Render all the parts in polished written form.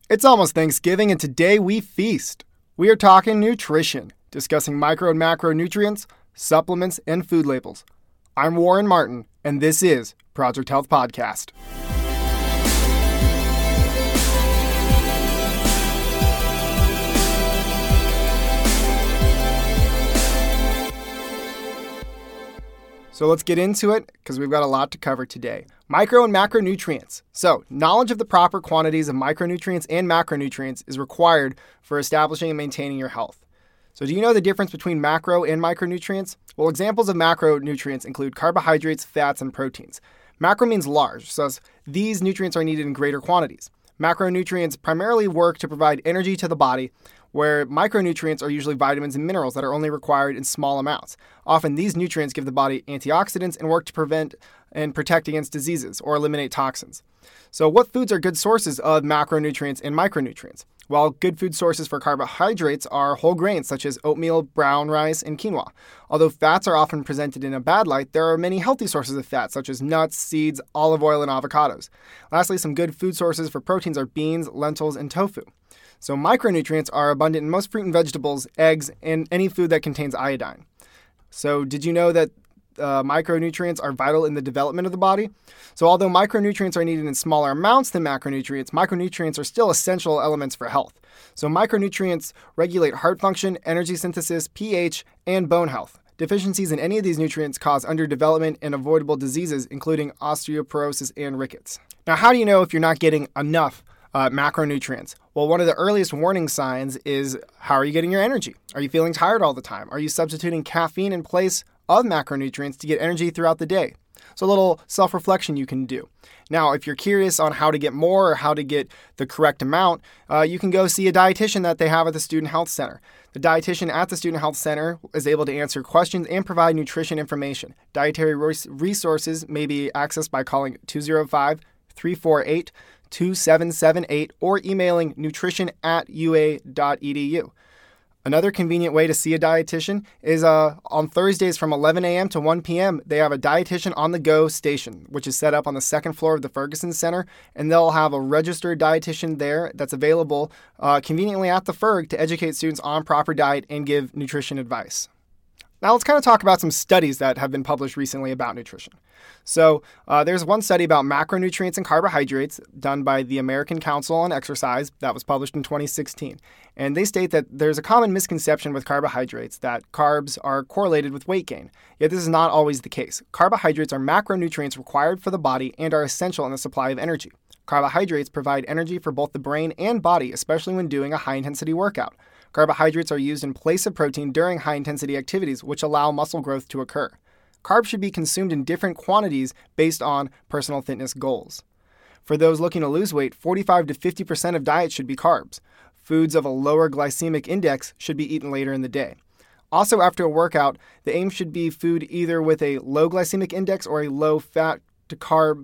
It's almost Thanksgiving, and today we feast. We are talking nutrition, discussing micro and macronutrients, supplements, and food labels. I'm Warren Martin, and this is Project Health Podcast. So let's get into it because we've got a lot to cover today. Micro and macronutrients. So knowledge of the proper quantities of micronutrients and macronutrients is required for establishing and maintaining your health. So do you know the difference between macro and micronutrients? Well, examples of macronutrients include carbohydrates, fats, and proteins. Macro means large, so these nutrients are needed in greater quantities. Macronutrients primarily work to provide energy to the body, where micronutrients are usually vitamins and minerals that are only required in small amounts. Often these nutrients give the body antioxidants and work to prevent and protect against diseases or eliminate toxins. So what foods are good sources of macronutrients and micronutrients? Well, good food sources for carbohydrates are whole grains such as oatmeal, brown rice, and quinoa. Although fats are often presented in a bad light, there are many healthy sources of fat such as nuts, seeds, olive oil, and avocados. Lastly, some good food sources for proteins are beans, lentils, and tofu. So micronutrients are abundant in most fruit and vegetables, eggs, and any food that contains iodine. So did you know that micronutrients are vital in the development of the body? So although micronutrients are needed in smaller amounts than macronutrients, micronutrients are still essential elements for health. So micronutrients regulate heart function, energy synthesis, pH, and bone health. Deficiencies in any of these nutrients cause underdevelopment and avoidable diseases, including osteoporosis and rickets. Now, how do you know if you're not getting enough macronutrients? Well, one of the earliest warning signs is, how are you getting your energy? Are you feeling tired all the time? Are you substituting caffeine in place of macronutrients to get energy throughout the day? So a little self-reflection you can do. Now, if you're curious on how to get more or how to get the correct amount, you can go see a dietitian that they have at the Student Health Center. The dietitian at the Student Health Center is able to answer questions and provide nutrition information. Dietary resources may be accessed by calling 205-348-2778 or emailing nutrition@ua.edu. Another convenient way to see a dietitian is on Thursdays from 11 a.m. to 1 p.m. They have a dietitian on the go station, which is set up on the second floor of the Ferguson Center, and they'll have a registered dietitian there that's available conveniently at the Ferg to educate students on proper diet and give nutrition advice. Now let's kind of talk about some studies that have been published recently about nutrition. So there's one study about macronutrients and carbohydrates done by the American Council on Exercise that was published in 2016. And they state that there's a common misconception with carbohydrates that carbs are correlated with weight gain. Yet this is not always the case. Carbohydrates are macronutrients required for the body and are essential in the supply of energy. Carbohydrates provide energy for both the brain and body, especially when doing a high-intensity workout. Carbohydrates are used in place of protein during high-intensity activities, which allow muscle growth to occur. Carbs should be consumed in different quantities based on personal fitness goals. For those looking to lose weight, 45 to 50% of diet should be carbs. Foods of a lower glycemic index should be eaten later in the day. Also, after a workout, the aim should be food either with a low glycemic index or a low-fat carb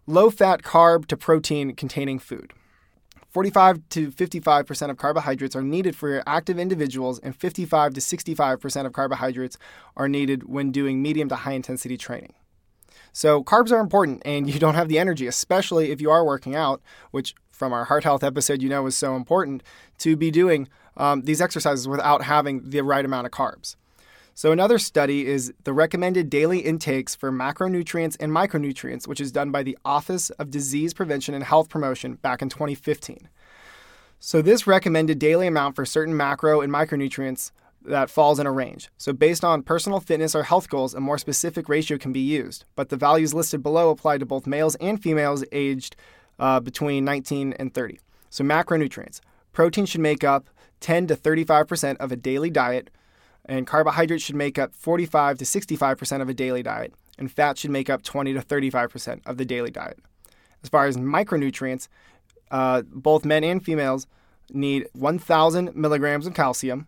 to protein containing food. 45 to 55% of carbohydrates are needed for active individuals, and 55 to 65% of carbohydrates are needed when doing medium to high-intensity training. So carbs are important, and you don't have the energy, especially if you are working out, which from our heart health episode you know is so important, to be doing these exercises without having the right amount of carbs. So another study is the recommended daily intakes for macronutrients and micronutrients, which is done by the Office of Disease Prevention and Health Promotion back in 2015. So this recommended daily amount for certain macro and micronutrients that falls in a range. So based on personal fitness or health goals, a more specific ratio can be used, but the values listed below apply to both males and females aged between 19 and 30. So macronutrients. Protein should make up 10 to 35% of a daily diet, and carbohydrates should make up 45 to 65% of a daily diet, and fat should make up 20 to 35% of the daily diet. As far as micronutrients, both men and females need 1,000 milligrams of calcium,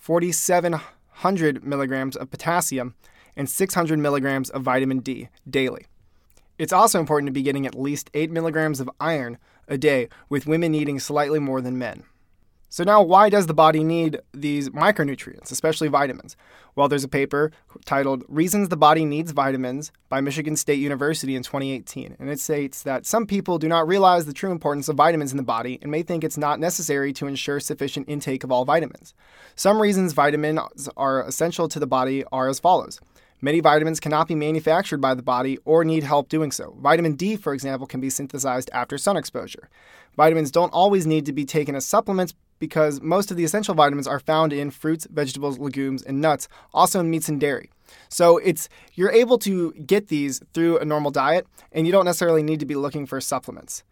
4,700 milligrams of potassium, and 600 milligrams of vitamin D daily. It's also important to be getting at least 8 milligrams of iron a day, with women needing slightly more than men. So now, why does the body need these micronutrients, especially vitamins? Well, there's a paper titled Reasons the Body Needs Vitamins by Michigan State University in 2018, and it states that some people do not realize the true importance of vitamins in the body and may think it's not necessary to ensure sufficient intake of all vitamins. Some reasons vitamins are essential to the body are as follows. Many vitamins cannot be manufactured by the body or need help doing so. Vitamin D, for example, can be synthesized after sun exposure. Vitamins don't always need to be taken as supplements because most of the essential vitamins are found in fruits, vegetables, legumes, and nuts, also in meats and dairy. So you're able to get these through a normal diet, and you don't necessarily need to be looking for supplements.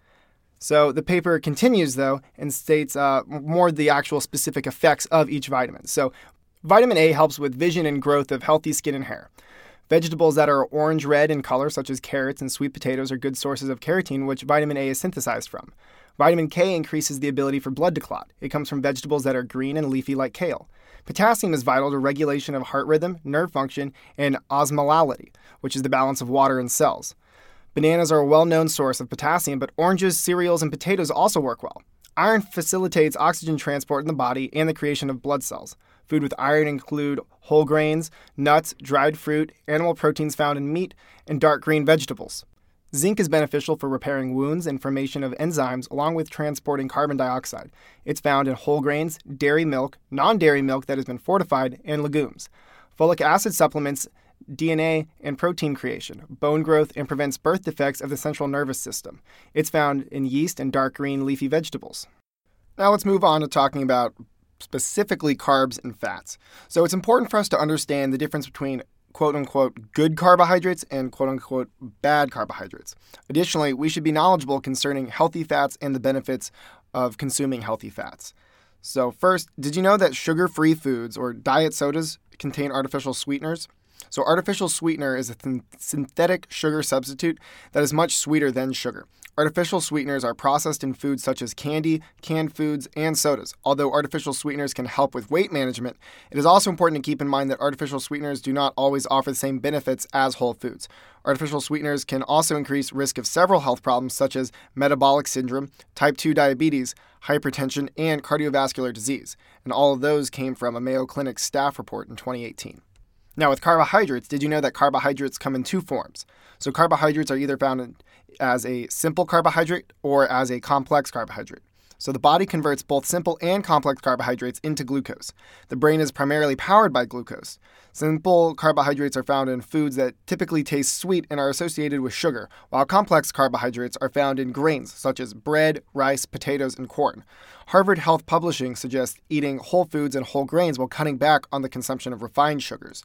So the paper continues, though, and states more the actual specific effects of each vitamin. So vitamin A helps with vision and growth of healthy skin and hair. Vegetables that are orange-red in color, such as carrots and sweet potatoes, are good sources of carotene, which vitamin A is synthesized from. Vitamin K increases the ability for blood to clot. It comes from vegetables that are green and leafy like kale. Potassium is vital to regulation of heart rhythm, nerve function, and osmolality, which is the balance of water in cells. Bananas are a well-known source of potassium, but oranges, cereals, and potatoes also work well. Iron facilitates oxygen transport in the body and the creation of blood cells. Food with iron include whole grains, nuts, dried fruit, animal proteins found in meat, and dark green vegetables. Zinc is beneficial for repairing wounds and formation of enzymes, along with transporting carbon dioxide. It's found in whole grains, dairy milk, non-dairy milk that has been fortified, and legumes. Folic acid supplements DNA and protein creation, bone growth, and prevents birth defects of the central nervous system. It's found in yeast and dark green leafy vegetables. Now let's move on to talking about specifically carbs and fats. So it's important for us to understand the difference between quote-unquote good carbohydrates and quote-unquote bad carbohydrates. Additionally, we should be knowledgeable concerning healthy fats and the benefits of consuming healthy fats. So first, did you know that sugar-free foods or diet sodas contain artificial sweeteners? So artificial sweetener is a synthetic sugar substitute that is much sweeter than sugar. Artificial sweeteners are processed in foods such as candy, canned foods, and sodas. Although artificial sweeteners can help with weight management, it is also important to keep in mind that artificial sweeteners do not always offer the same benefits as whole foods. Artificial sweeteners can also increase risk of several health problems such as metabolic syndrome, type 2 diabetes, hypertension, and cardiovascular disease. And all of those came from a Mayo Clinic staff report in 2018. Now, with carbohydrates, did you know that carbohydrates come in two forms? So carbohydrates are either found as a simple carbohydrate or as a complex carbohydrate. So the body converts both simple and complex carbohydrates into glucose. The brain is primarily powered by glucose. Simple carbohydrates are found in foods that typically taste sweet and are associated with sugar, while complex carbohydrates are found in grains such as bread, rice, potatoes, and corn. Harvard Health Publishing suggests eating whole foods and whole grains while cutting back on the consumption of refined sugars.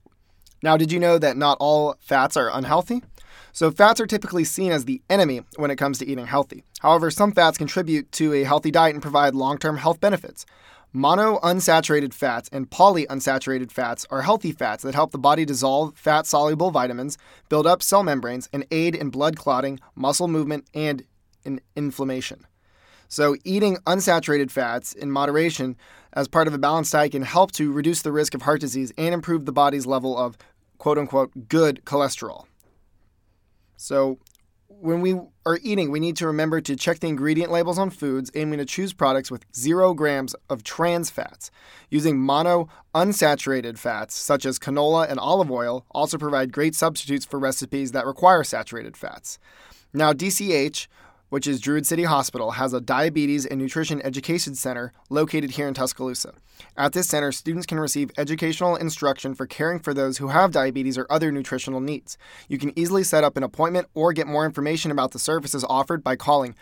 Now, did you know that not all fats are unhealthy? So fats are typically seen as the enemy when it comes to eating healthy. However, some fats contribute to a healthy diet and provide long-term health benefits. Monounsaturated fats and polyunsaturated fats are healthy fats that help the body dissolve fat-soluble vitamins, build up cell membranes, and aid in blood clotting, muscle movement, and in inflammation. So eating unsaturated fats in moderation as part of a balanced diet can help to reduce the risk of heart disease and improve the body's level of quote-unquote good cholesterol. So when we are eating, we need to remember to check the ingredient labels on foods, aiming to choose products with 0 grams of trans fats. Using monounsaturated fats, such as canola and olive oil, also provide great substitutes for recipes that require saturated fats. Now, DCH, which is Druid City Hospital, has a diabetes and nutrition education center located here in Tuscaloosa. At this center, students can receive educational instruction for caring for those who have diabetes or other nutritional needs. You can easily set up an appointment or get more information about the services offered by calling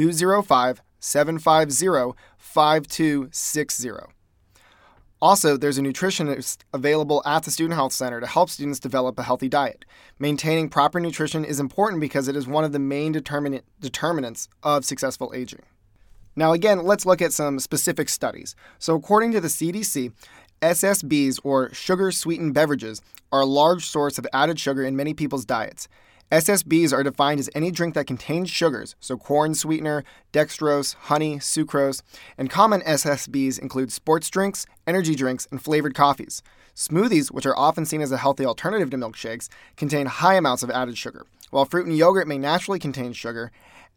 205-750-5260. Also, there's a nutritionist available at the Student Health Center to help students develop a healthy diet. Maintaining proper nutrition is important because it is one of the main determinants of successful aging. Now again, let's look at some specific studies. So according to the CDC, SSBs, or sugar-sweetened beverages, are a large source of added sugar in many people's diets. SSBs are defined as any drink that contains sugars, so corn sweetener, dextrose, honey, sucrose, and common SSBs include sports drinks, energy drinks, and flavored coffees. Smoothies, which are often seen as a healthy alternative to milkshakes, contain high amounts of added sugar. While fruit and yogurt may naturally contain sugar,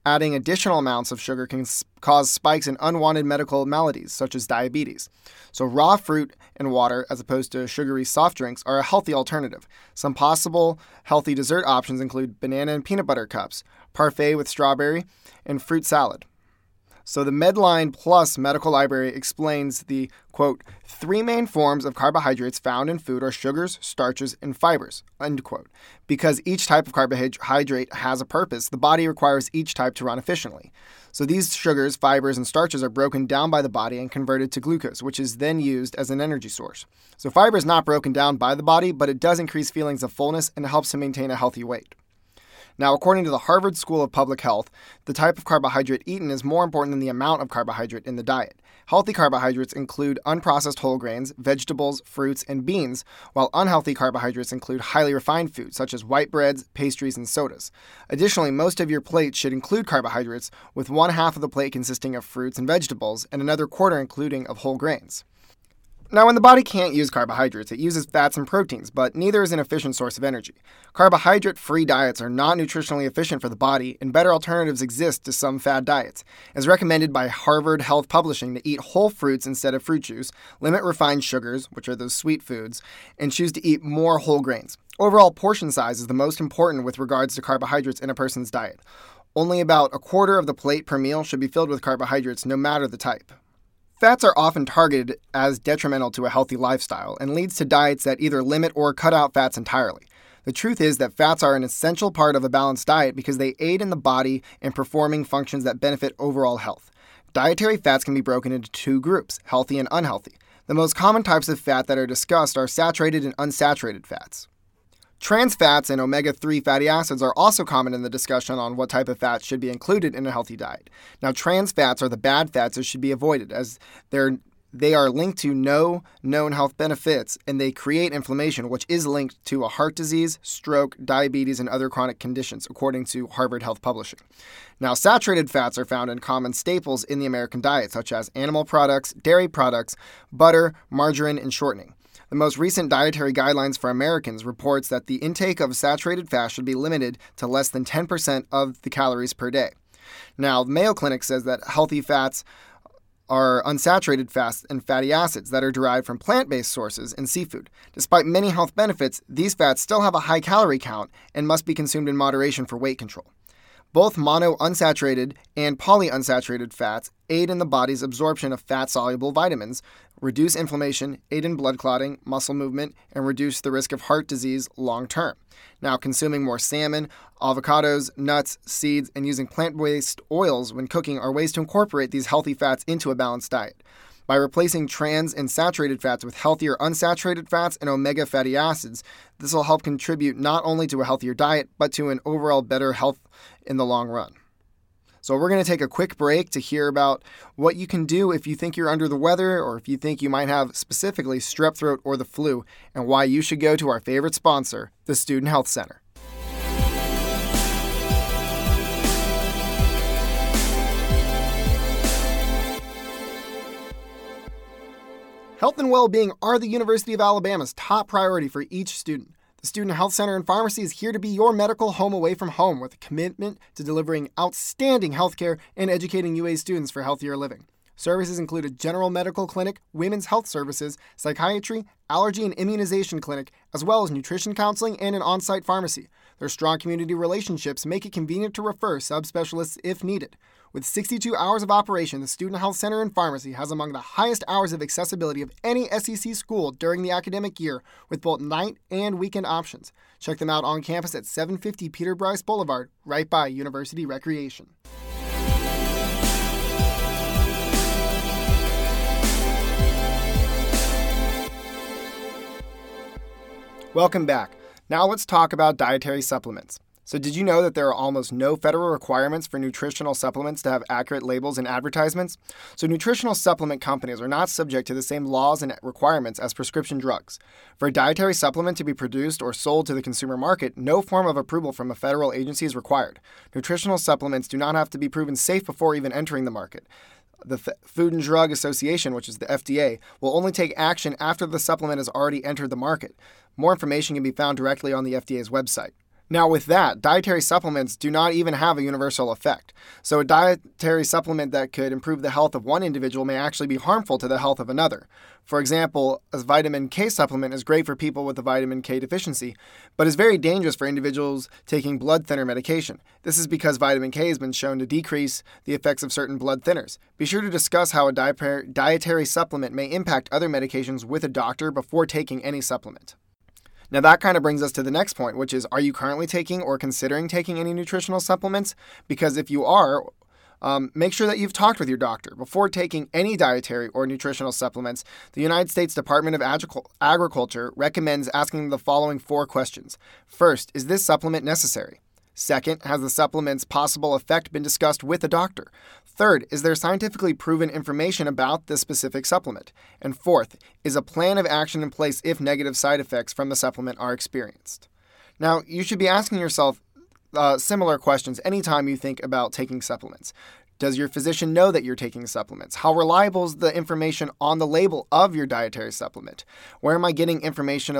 Adding additional amounts of sugar can cause spikes in unwanted medical maladies, such as diabetes. So raw fruit and water, as opposed to sugary soft drinks, are a healthy alternative. Some possible healthy dessert options include banana and peanut butter cups, parfait with strawberry, and fruit salad. So the Medline Plus Medical Library explains the, quote, 3 main forms of carbohydrates found in food are sugars, starches, and fibers, end quote. Because each type of carbohydrate has a purpose, the body requires each type to run efficiently. So these sugars, fibers, and starches are broken down by the body and converted to glucose, which is then used as an energy source. So fiber is not broken down by the body, but it does increase feelings of fullness and helps to maintain a healthy weight. Now, according to the Harvard School of Public Health, the type of carbohydrate eaten is more important than the amount of carbohydrate in the diet. Healthy carbohydrates include unprocessed whole grains, vegetables, fruits, and beans, while unhealthy carbohydrates include highly refined foods such as white breads, pastries, and sodas. Additionally, most of your plate should include carbohydrates, with 1/2 of the plate consisting of fruits and vegetables, and another quarter including of whole grains. Now, when the body can't use carbohydrates, it uses fats and proteins, but neither is an efficient source of energy. Carbohydrate-free diets are not nutritionally efficient for the body, and better alternatives exist to some fad diets. As recommended by Harvard Health Publishing to eat whole fruits instead of fruit juice, limit refined sugars, which are those sweet foods, and choose to eat more whole grains. Overall portion size is the most important with regards to carbohydrates in a person's diet. Only about a quarter of the plate per meal should be filled with carbohydrates, no matter the type. Fats are often targeted as detrimental to a healthy lifestyle and leads to diets that either limit or cut out fats entirely. The truth is that fats are an essential part of a balanced diet because they aid in the body in performing functions that benefit overall health. Dietary fats can be broken into 2 groups, healthy and unhealthy. The most common types of fat that are discussed are saturated and unsaturated fats. Trans fats and omega-3 fatty acids are also common in the discussion on what type of fats should be included in a healthy diet. Now, trans fats are the bad fats that should be avoided as they are linked to no known health benefits and they create inflammation, which is linked to a heart disease, stroke, diabetes, and other chronic conditions, according to Harvard Health Publishing. Now, saturated fats are found in common staples in the American diet, such as animal products, dairy products, butter, margarine, and shortening. The most recent dietary guidelines for Americans reports that the intake of saturated fat should be limited to less than 10% of the calories per day. Now, the Mayo Clinic says that healthy fats are unsaturated fats and fatty acids that are derived from plant-based sources and seafood. Despite many health benefits, these fats still have a high calorie count and must be consumed in moderation for weight control. Both monounsaturated and polyunsaturated fats aid in the body's absorption of fat-soluble vitamins, reduce inflammation, aid in blood clotting, muscle movement, and reduce the risk of heart disease long-term. Now, consuming more salmon, avocados, nuts, seeds, and using plant-based oils when cooking are ways to incorporate these healthy fats into a balanced diet. By replacing trans and saturated fats with healthier unsaturated fats and omega fatty acids, this will help contribute not only to a healthier diet, but to an overall better health in the long run. So we're going to take a quick break to hear about what you can do if you think you're under the weather or if you think you might have specifically strep throat or the flu, and why you should go to our favorite sponsor, the Student Health Center. Health and well-being are the University of Alabama's top priority for each student. The Student Health Center and Pharmacy is here to be your medical home away from home with a commitment to delivering outstanding healthcare and educating UA students for healthier living. Services include a general medical clinic, women's health services, psychiatry, allergy and immunization clinic, as well as nutrition counseling and an on-site pharmacy. Their strong community relationships make it convenient to refer subspecialists if needed. With 62 hours of operation, the Student Health Center and Pharmacy has among the highest hours of accessibility of any SEC school during the academic year, with both night and weekend options. Check them out on campus at 750 Peter Bryce Boulevard, right by University Recreation. Welcome back. Now let's talk about dietary supplements. So did you know that there are almost no federal requirements for nutritional supplements to have accurate labels and advertisements? So nutritional supplement companies are not subject to the same laws and requirements as prescription drugs. For a dietary supplement to be produced or sold to the consumer market, no form of approval from a federal agency is required. Nutritional supplements do not have to be proven safe before even entering the market. The Food and Drug Association, which is the FDA, will only take action after the supplement has already entered the market. More information can be found directly on the FDA's website. Now, with that, dietary supplements do not even have a universal effect. So, a dietary supplement that could improve the health of one individual may actually be harmful to the health of another. For example, a vitamin K supplement is great for people with a vitamin K deficiency, but is very dangerous for individuals taking blood thinner medication. This is because vitamin K has been shown to decrease the effects of certain blood thinners. Be sure to discuss how a dietary supplement may impact other medications with a doctor before taking any supplement. Now that kind of brings us to the next point, which is, are you currently taking or considering taking any nutritional supplements? Because if you are, make sure that you've talked with your doctor. Before taking any dietary or nutritional supplements, the United States Department of Agriculture recommends asking the following 4 questions. First, is this supplement necessary? Second, has the supplement's possible effect been discussed with a doctor? Third, is there scientifically proven information about this specific supplement? And fourth, is a plan of action in place if negative side effects from the supplement are experienced? Now, you should be asking yourself similar questions anytime you think about taking supplements. Does your physician know that you're taking supplements? How reliable is the information on the label of your dietary supplement? Where am I getting information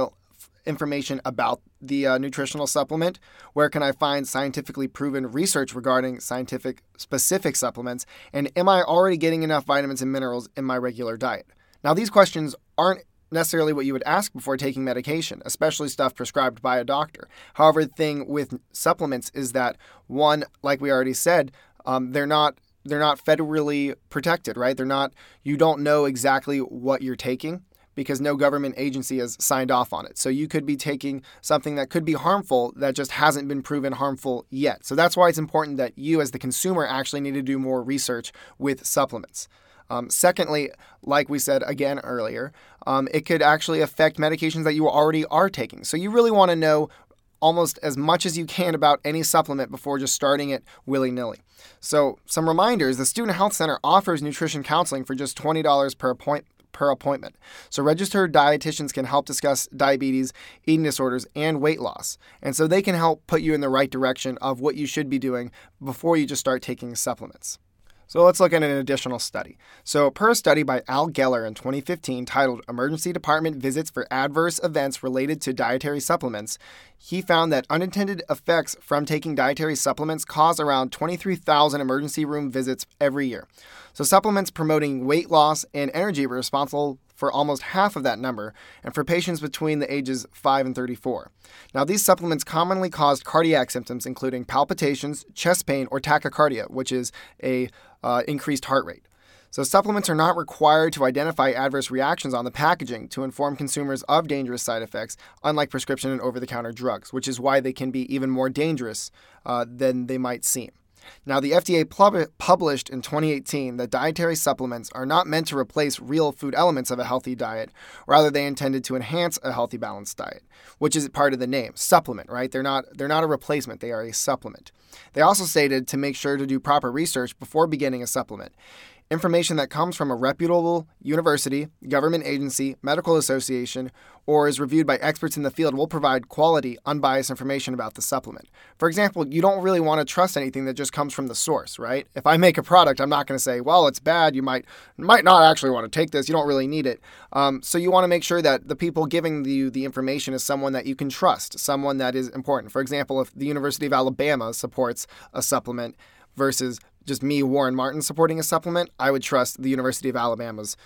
about the nutritional supplement? Where can I find scientifically proven research regarding scientific specific supplements? And am I already getting enough vitamins and minerals in my regular diet? Now, these questions aren't necessarily what you would ask before taking medication, especially stuff prescribed by a doctor. However, the thing with supplements is that, one, like we already said, they're not federally protected, right? You don't know exactly what you're taking, because no government agency has signed off on it. So you could be taking something that could be harmful that just hasn't been proven harmful yet. So that's why it's important that you as the consumer actually need to do more research with supplements. Secondly, like we said again earlier, it could actually affect medications that you already are taking. So you really want to know almost as much as you can about any supplement before just starting it willy-nilly. So some reminders: the Student Health Center offers nutrition counseling for just $20 per appointment. So registered dietitians can help discuss diabetes, eating disorders, and weight loss. And so they can help put you in the right direction of what you should be doing before you just start taking supplements. So let's look at an additional study. So per a study by Al Geller in 2015 titled Emergency Department Visits for Adverse Events Related to Dietary Supplements, he found that unintended effects from taking dietary supplements cause around 23,000 emergency room visits every year. So supplements promoting weight loss and energy were responsible for almost half of that number, and for patients between the ages 5 and 34. Now, these supplements commonly caused cardiac symptoms, including palpitations, chest pain, or tachycardia, which is a increased heart rate. So supplements are not required to identify adverse reactions on the packaging to inform consumers of dangerous side effects, unlike prescription and over-the-counter drugs, which is why they can be even more dangerous than they might seem. Now, the FDA published in 2018 that dietary supplements are not meant to replace real food elements of a healthy diet. Rather, they intended to enhance a healthy, balanced diet, which is part of the name, supplement, right? They're not a replacement. They are a supplement. They also stated to make sure to do proper research before beginning a supplement. Information that comes from a reputable university, government agency, medical association, or is reviewed by experts in the field will provide quality, unbiased information about the supplement. For example, you don't really want to trust anything that just comes from the source, right? If I make a product, I'm not going to say, well, it's bad, you might not actually want to take this, you don't really need it. So you want to make sure that the people giving you the information is someone that you can trust, someone that is important. For example, if the University of Alabama supports a supplement versus just me, Warren Martin, supporting a supplement, I would trust the University of Alabama's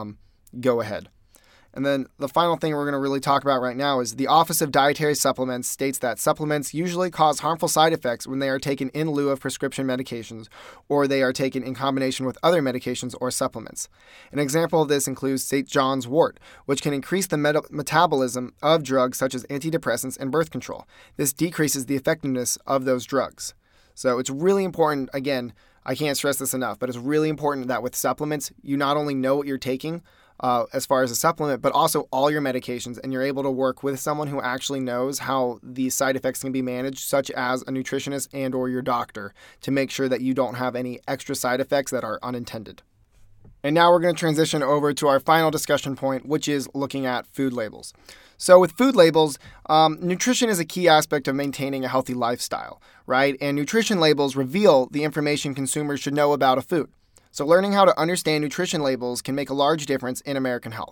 go ahead. And then the final thing we're going to really talk about right now is the Office of Dietary Supplements states that supplements usually cause harmful side effects when they are taken in lieu of prescription medications or they are taken in combination with other medications or supplements. An example of this includes St. John's wort, which can increase the metabolism of drugs such as antidepressants and birth control. This decreases the effectiveness of those drugs. So it's really important, again, I can't stress this enough, but it's really important that with supplements, you not only know what you're taking as far as a supplement, but also all your medications, and you're able to work with someone who actually knows how these side effects can be managed, such as a nutritionist and or your doctor, to make sure that you don't have any extra side effects that are unintended. And now we're going to transition over to our final discussion point, which is looking at food labels. So with food labels, nutrition is a key aspect of maintaining a healthy lifestyle, right? And nutrition labels reveal the information consumers should know about a food. So learning how to understand nutrition labels can make a large difference in American health.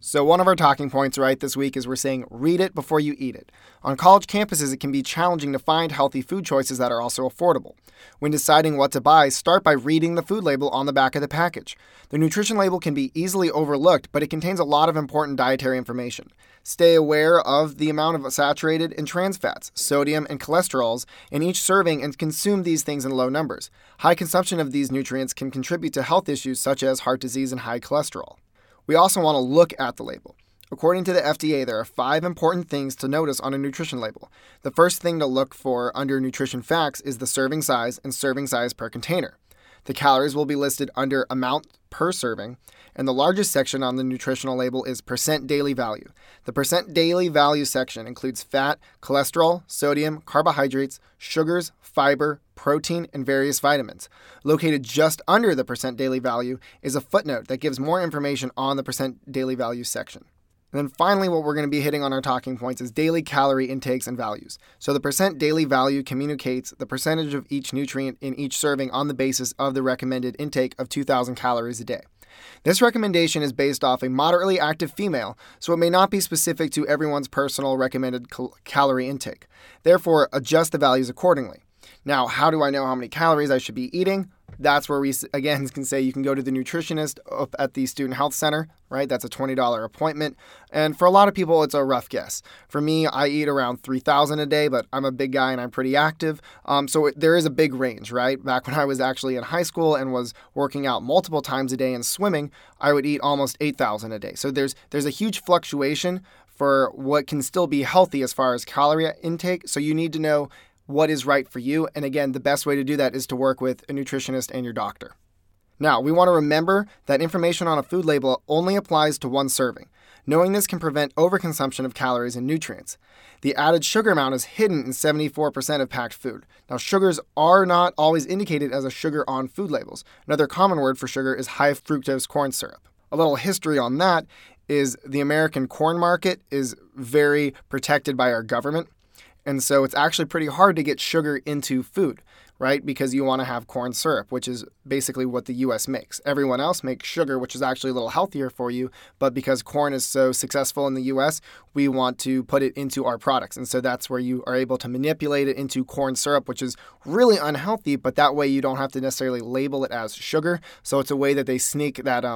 So one of our talking points right this week is we're saying read it before you eat it. On college campuses, it can be challenging to find healthy food choices that are also affordable. When deciding what to buy, start by reading the food label on the back of the package. The nutrition label can be easily overlooked, but it contains a lot of important dietary information. Stay aware of the amount of saturated and trans fats, sodium, and cholesterols in each serving and consume these things in low numbers. High consumption of these nutrients can contribute to health issues such as heart disease and high cholesterol. We also want to look at the label. According to the FDA, there are 5 important things to notice on a nutrition label. The first thing to look for under nutrition facts is the serving size and serving size per container. The calories will be listed under amount per serving, and the largest section on the nutritional label is percent daily value. The percent daily value section includes fat, cholesterol, sodium, carbohydrates, sugars, fiber, protein, and various vitamins. Located just under the percent daily value is a footnote that gives more information on the percent daily value section. And then finally, what we're going to be hitting on our talking points is daily calorie intakes and values. So the percent daily value communicates the percentage of each nutrient in each serving on the basis of the recommended intake of 2,000 calories a day. This recommendation is based off a moderately active female, so it may not be specific to everyone's personal recommended calorie intake. Therefore, adjust the values accordingly. Now, how do I know how many calories I should be eating? That's where we, again, can say you can go to the nutritionist up at the Student Health Center, right? That's a $20 appointment. And for a lot of people, it's a rough guess. For me, I eat around 3,000 a day, but I'm a big guy and I'm pretty active. There is a big range, right? Back when I was actually in high school and was working out multiple times a day and swimming, I would eat almost 8,000 a day. So there's a huge fluctuation for what can still be healthy as far as calorie intake. So you need to know what is right for you. And again, the best way to do that is to work with a nutritionist and your doctor. Now, we want to remember that information on a food label only applies to one serving. Knowing this can prevent overconsumption of calories and nutrients. The added sugar amount is hidden in 74% of packed food. Now, sugars are not always indicated as a sugar on food labels. Another common word for sugar is high fructose corn syrup. A little history on that is the American corn market is very protected by our government. And so it's actually pretty hard to get sugar into food, right? Because you want to have corn syrup, which is basically what the U.S. makes. Everyone else makes sugar, which is actually a little healthier for you. But because corn is so successful in the U.S., we want to put it into our products. And so that's where you are able to manipulate it into corn syrup, which is really unhealthy. But that way you don't have to necessarily label it as sugar. So it's a way that they sneak that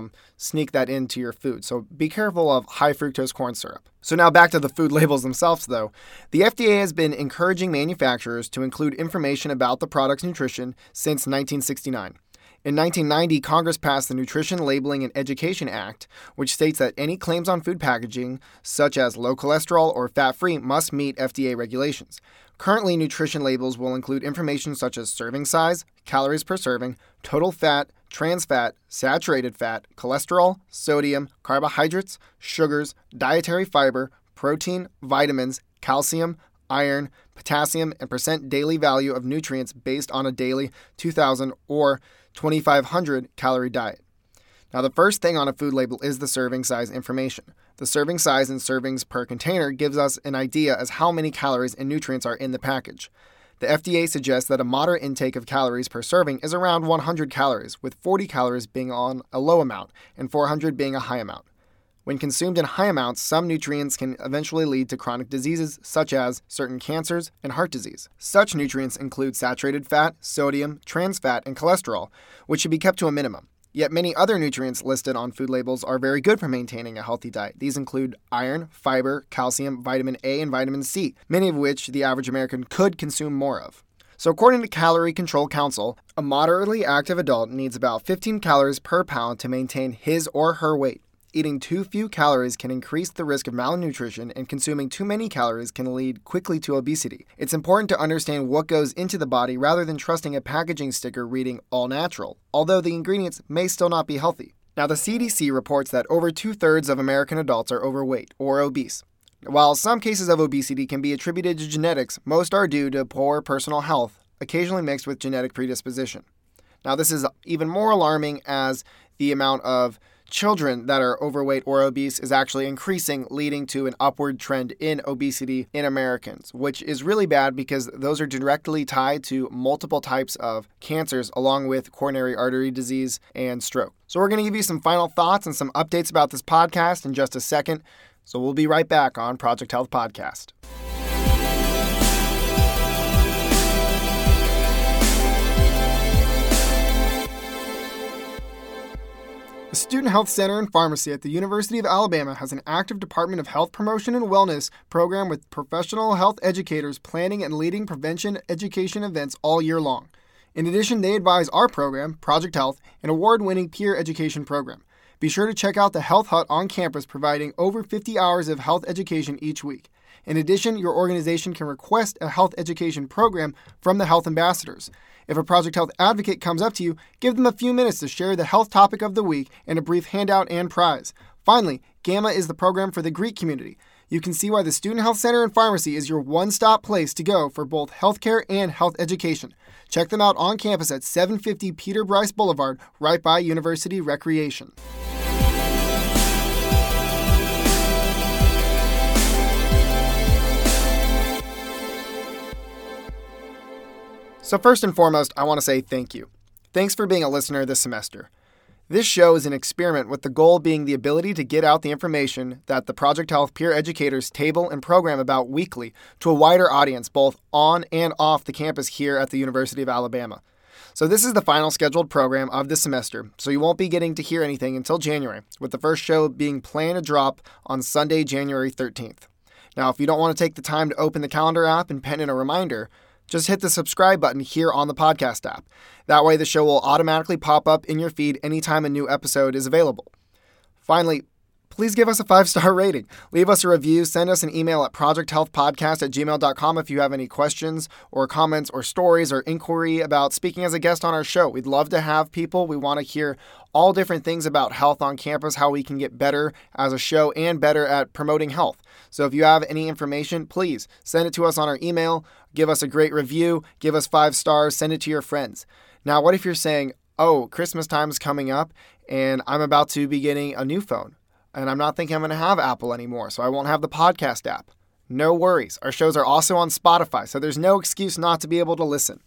into your food. So be careful of high fructose corn syrup. So now back to the food labels themselves, though. The FDA has been encouraging manufacturers to include information about the product's nutrition since 1969. In 1990, Congress passed the Nutrition Labeling and Education Act, which states that any claims on food packaging, such as low cholesterol or fat-free, must meet FDA regulations. Currently, nutrition labels will include information such as serving size, calories per serving, total fat, trans fat, saturated fat, cholesterol, sodium, carbohydrates, sugars, dietary fiber, protein, vitamins, calcium, iron, potassium, and percent daily value of nutrients based on a daily 2,000 or 2,500 calorie diet. Now, the first thing on a food label is the serving size information. The serving size and servings per container gives us an idea as how many calories and nutrients are in the package. The FDA suggests that a moderate intake of calories per serving is around 100 calories, with 40 calories being on a low amount and 400 being a high amount. When consumed in high amounts, some nutrients can eventually lead to chronic diseases such as certain cancers and heart disease. Such nutrients include saturated fat, sodium, trans fat, and cholesterol, which should be kept to a minimum. Yet many other nutrients listed on food labels are very good for maintaining a healthy diet. These include iron, fiber, calcium, vitamin A, and vitamin C, many of which the average American could consume more of. So according to Calorie Control Council, a moderately active adult needs about 15 calories per pound to maintain his or her weight. Eating too few calories can increase the risk of malnutrition, and consuming too many calories can lead quickly to obesity. It's important to understand what goes into the body rather than trusting a packaging sticker reading all natural, although the ingredients may still not be healthy. Now, the CDC reports that over 2/3 of American adults are overweight or obese. While some cases of obesity can be attributed to genetics, most are due to poor personal health, occasionally mixed with genetic predisposition. Now, this is even more alarming as the amount of children that are overweight or obese is actually increasing, leading to an upward trend in obesity in Americans, which is really bad because those are directly tied to multiple types of cancers, along with coronary artery disease and stroke. So we're going to give you some final thoughts and some updates about this podcast in just a second. So we'll be right back on Project Health Podcast. The Student Health Center and Pharmacy at the University of Alabama has an active Department of Health Promotion and Wellness program with professional health educators planning and leading prevention education events all year long. In addition, they advise our program, Project Health, an award-winning peer education program. Be sure to check out the Health Hut on campus, providing over 50 hours of health education each week. In addition, your organization can request a health education program from the health ambassadors. If a Project Health advocate comes up to you, give them a few minutes to share the health topic of the week and a brief handout and prize. Finally, Gamma is the program for the Greek community. You can see why the Student Health Center and Pharmacy is your one-stop place to go for both healthcare and health education. Check them out on campus at 750 Peter Bryce Boulevard, right by University Recreation. So first and foremost, I want to say thank you. Thanks for being a listener this semester. This show is an experiment with the goal being the ability to get out the information that the Project Health peer educators table and program about weekly to a wider audience both on and off the campus here at the University of Alabama. So this is the final scheduled program of this semester, so you won't be getting to hear anything until January, with the first show being planned to drop on Sunday, January 13th. Now, if you don't want to take the time to open the calendar app and pen in a reminder, just hit the subscribe button here on the podcast app. That way the show will automatically pop up in your feed anytime a new episode is available. Finally, please give us a 5-star rating. Leave us a review. Send us an email at projecthealthpodcast@gmail.com if you have any questions or comments or stories or inquiry about speaking as a guest on our show. We'd love to have people. We want to hear all different things about health on campus, how we can get better as a show and better at promoting health. So if you have any information, please send it to us on our email. Give us a great review. Give us 5 stars. Send it to your friends. Now, what if you're saying, oh, Christmas time is coming up and I'm about to be getting a new phone and I'm not thinking I'm going to have Apple anymore, so I won't have the podcast app. No worries. Our shows are also on Spotify, so there's no excuse not to be able to listen.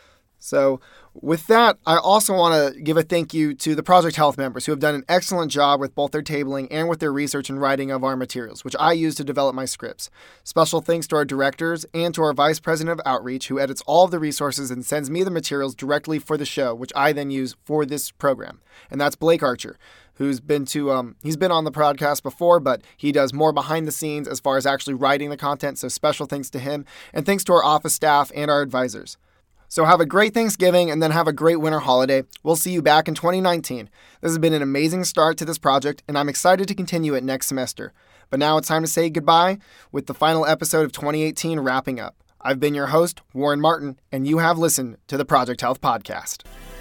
So with that, I also want to give a thank you to the Project Health members who have done an excellent job with both their tabling and with their research and writing of our materials, which I use to develop my scripts. Special thanks to our directors and to our Vice President of Outreach, who edits all of the resources and sends me the materials directly for the show, which I then use for this program. And that's Blake Archer, who's been he's been on the podcast before, but he does more behind the scenes as far as actually writing the content. So special thanks to him, and thanks to our office staff and our advisors. So have a great Thanksgiving and then have a great winter holiday. We'll see you back in 2019. This has been an amazing start to this project, and I'm excited to continue it next semester. But now it's time to say goodbye with the final episode of 2018 wrapping up. I've been your host, Warren Martin, and you have listened to the Project Health Podcast.